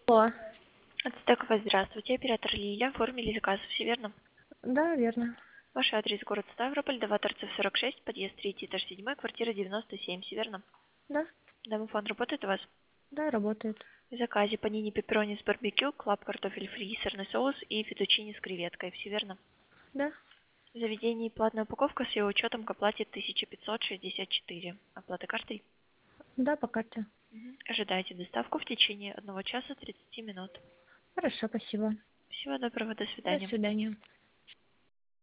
Алло. Ацтекова, здравствуйте. Оператор Лиля. Оформили заказ, все верно? Да, верно. Ваш адрес город Ставрополь, Дова Торцев 46, подъезд 3, этаж 7, квартира 97, все верно? Да, Домофон работает у вас? да, работает. В заказе панини пепперони с барбекю, клаб картофель фри, сырный соус и фетучини с креветкой, все верно? Да, В заведении платная упаковка с ее учетом к оплате 1564. Оплата картой? да, по карте. Ожидайте доставку в течение 1 часа 30 минут. Хорошо, спасибо. Всего доброго, до До свидания. свидания.